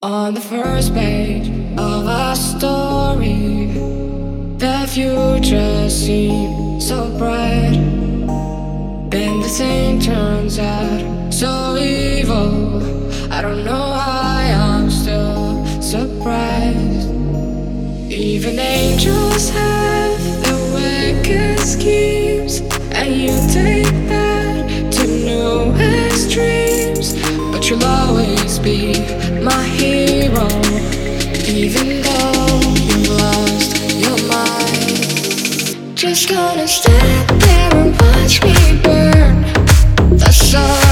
On the first page of our story, the future seems so bright. Then the thing turns out so evil. I don't know why I'm still surprised. Even angels have their wicked schemes, and you take that to new extremes. But you'll always be my hero, even though you've lost your mind. Just gonna stand there and watch me burn. That's all.